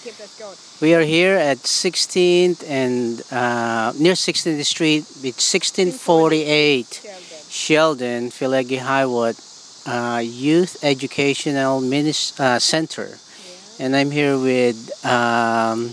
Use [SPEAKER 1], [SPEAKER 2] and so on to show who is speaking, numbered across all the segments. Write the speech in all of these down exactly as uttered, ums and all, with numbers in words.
[SPEAKER 1] keep us going.
[SPEAKER 2] We are here at sixteenth and uh, near sixteenth Street, with sixteen forty-eight Sheldon, Philadelphia Highwood uh, Youth Educational Minis- uh, Center.
[SPEAKER 1] Yeah.
[SPEAKER 2] And I'm here with um,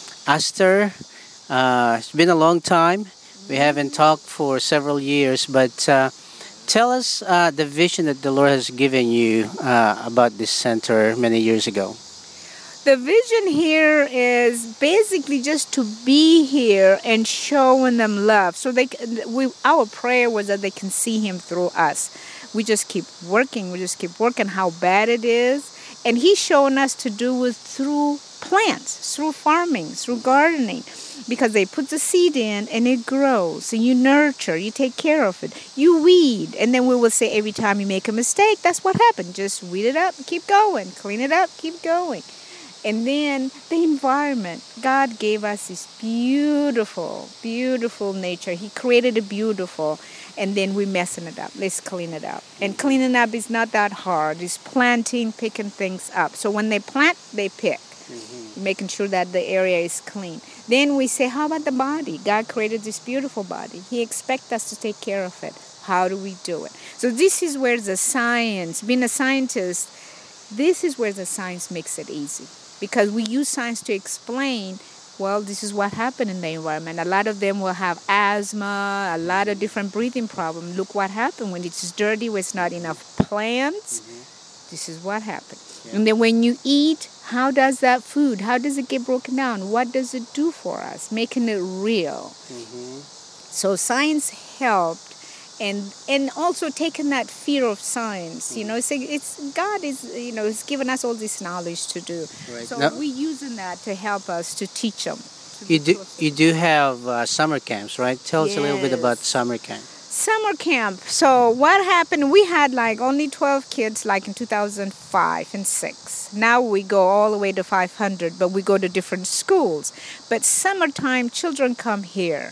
[SPEAKER 2] Aster. Uh, it's been a long time. We haven't talked for several years, but uh, tell us uh, the vision that the Lord has given you uh, about this center many years ago.
[SPEAKER 1] The vision here is basically just to be here and showing them love. So they, we, our prayer was that they can see Him through us. We just keep working. We just keep working how bad it is. And He's showing us to do it through plants, through farming, through gardening. Because they put the seed in and it grows. And you nurture, you take care of it. You weed. And then we will say every time you make a mistake, that's what happened. Just weed it up, keep going. Clean it up, keep going. And then the environment. God gave us this beautiful, beautiful nature. He created it beautiful. And then we're messing it up. Let's clean it up. And cleaning up is not that hard. It's planting, picking things up. So when they plant, they pick. Mm-hmm. Making sure that the area is clean. Then we say, how about the body? God created this beautiful body. He expects us to take care of it. How do we do it? So this is where the science, being a scientist, this is where the science makes it easy. Because we use science to explain, well, this is what happened in the environment. A lot of them will have asthma, a lot of different breathing problems. Look what happened when it's dirty, when it's not enough plants. Mm-hmm. This is what happened. Yeah. And then when you eat, how does that food, how does it get broken down? What does it do for us? Making it real. Mm-hmm. So science helped. And and also taking that fear of science, you know, it's, it's God is, you know, has given us all this knowledge to do. Right. So now, we're using that to help us to teach them. To
[SPEAKER 2] you do you do have uh, summer camps, right? Tell yes. us a little bit about summer camp.
[SPEAKER 1] Summer camp. So what happened? We had like only twelve kids, like in two thousand five and six. Now we go all the way to five hundred, but we go to different schools. But summertime, children come here.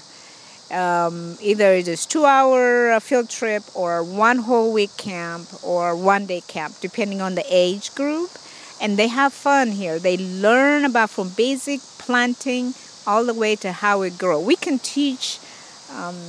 [SPEAKER 1] Um, either it is two-hour field trip or one whole week camp or one-day camp, depending on the age group. And they have fun here. They learn about from basic planting all the way to how it grows. We can teach um,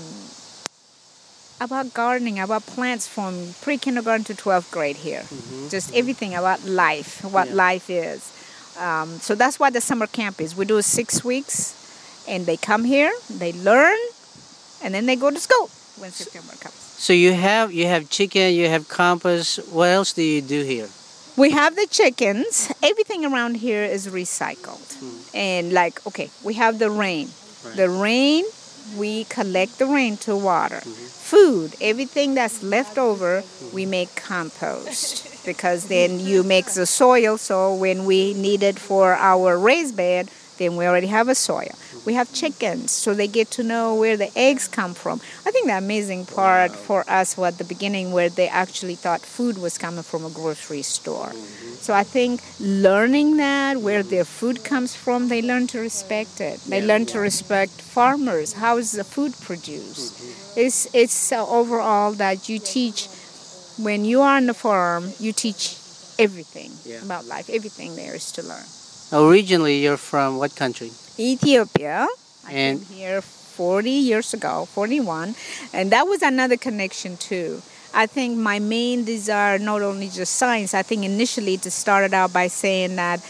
[SPEAKER 1] about gardening, about plants from pre-kindergarten to twelfth grade here. Mm-hmm. Just mm-hmm. everything about life, what yeah. life is. Um, so that's what the summer camp is. We do six weeks, and they come here, they learn, and then they go to school when September comes.
[SPEAKER 2] So you have you have chicken, you have compost. What else do you do here?
[SPEAKER 1] We have the chickens. Everything around here is recycled. Hmm. And like, okay, we have the rain. Right. The rain, we collect the rain to water. Mm-hmm. Food, everything that's left over, mm-hmm. we make compost. Because then you make the soil, so when we need it for our raised bed, then we already have a soil. We have chickens, so they get to know where the eggs come from. I think the amazing part wow. for us was at the beginning where they actually thought food was coming from a grocery store. Mm-hmm. So I think learning that, where their food comes from, they learn to respect it. They learn to respect farmers. How is the food produced? Mm-hmm. It's, it's uh, overall that you teach, when you are on the farm, you teach everything yeah. about life. Everything there is to learn.
[SPEAKER 2] Originally, you're from what country?
[SPEAKER 1] Ethiopia. I
[SPEAKER 2] and
[SPEAKER 1] came here forty years ago, forty-one, and that was another connection too. I think my main desire, not only just science, I think initially it started out by saying that,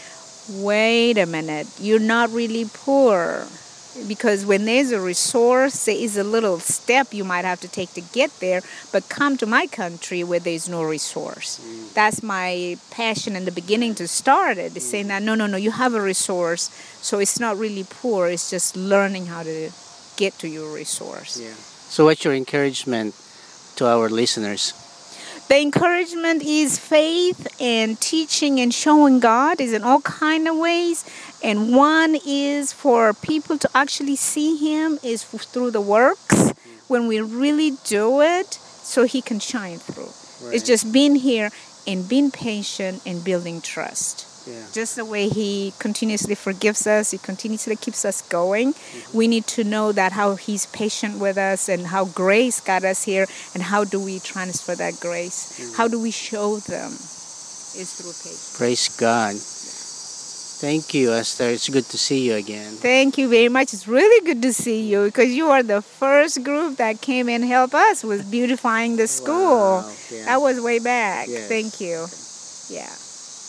[SPEAKER 1] wait a minute, you're not really poor. Because when there's a resource, there is a little step you might have to take to get there, but come to my country where there's no resource. Mm. That's my passion in the beginning to start it, is saying that, no, no, no, you have a resource, so it's not really poor, it's just learning how to get to your resource.
[SPEAKER 2] Yeah. So what's your encouragement to our listeners?
[SPEAKER 1] The encouragement is faith and teaching and showing God is in all kind of ways. And one is for people to actually see Him is through the works when we really do it so He can shine through. Right. It's just being here and being patient and building trust. Yeah. Just the way He continuously forgives us, He continuously keeps us going. Mm-hmm. We need to know that how He's patient with us and how grace got us here and how do we transfer that grace? Mm-hmm. How do we show them? Is through patience.
[SPEAKER 2] Praise God. Thank you, Esther. It's good to see you again.
[SPEAKER 1] Thank you very much. It's really good to see you because you are the first group that came and helped us with beautifying the school.
[SPEAKER 2] Wow. Yeah.
[SPEAKER 1] That was way back.
[SPEAKER 2] Yes.
[SPEAKER 1] Thank you. Yeah.